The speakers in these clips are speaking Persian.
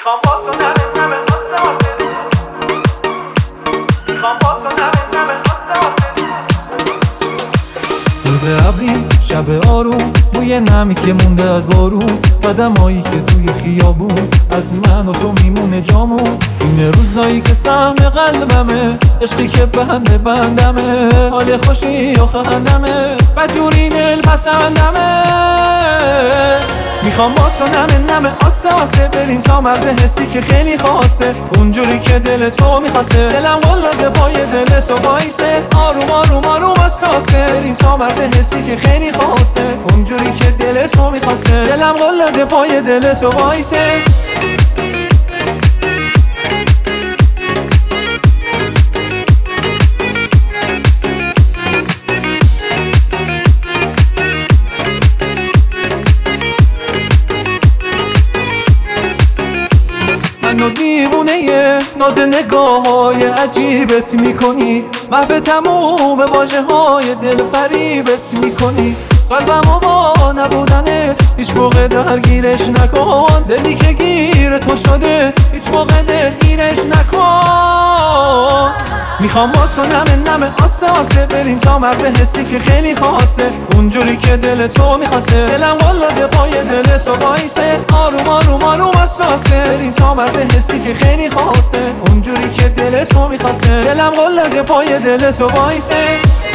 میخوام با تو نمه حسه حسه، میخوام با تو نمه حسه حسه. روز ابری شب آروم، بوی نمی که مونده از بارون، قدمایی که توی خیابون از من و تو میمونه جامون. این روزایی که سهم قلبمه، عشقی که بندمه، حال خوشی و خندمه، بدجوری دل پسندمه. میخوام با تو نمه آسه آسه، بریم تا مرز حسی که خیلی خاصه، اونجوری که دل تو میخواسته، دلم قلده پای دل تو وایسه، آروم آروم آروم اساسه، بریم تا مرز حسی که خیلی خاصه، اونجوری که دل تو میخواسته، دلم قلده پای دل تو وایسه. منو دیوونه ناز نگاه های عجیبت میکنی، محو تموم واژه های دل فریبت میکنی، قلبمو با نبودنت هیچ موقع درگیرش نکن، دلی که گیر تو شده هیچ موقع دلگیرش نکن. میخوام با تو نمه آسه آسه، بریم تا مرز حسی که خیلی خاصه، اونجوری که دل تو میخواسته، دلم قلده پای دل تو وایسه، آروم آروم آروم اساسه، بریم تا مرز حسی که خیلی خاصه، اونجوری که دل تو میخواسته، دلم قلده پای دل تو وایسه.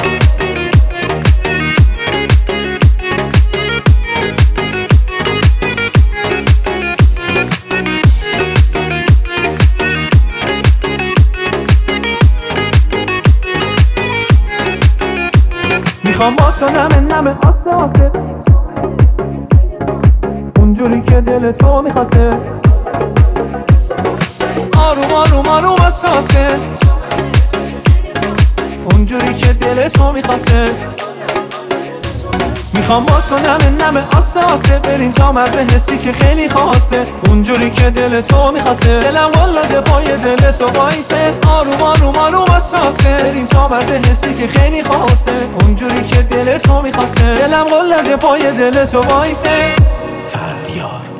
میخوام با تو نمه آسه آسه، اونجوری که دل تو میخواسته، آروم آروم آروم اساسه، اونجوری که دل تو میخواسته. میخوام با تو نمه آسه آسه، بریم تا مرز حسی که خیلی خاصه، اونجوری که دل تو میخواسته، دلم قلده پای دل تو وایسه، آروم آروم آروم اساسه، بریم تا مرز حسی که خیلی خاصه، اونجوری که دل تو میخواسته، دلم قلده پای دل تو وایسه. تردیار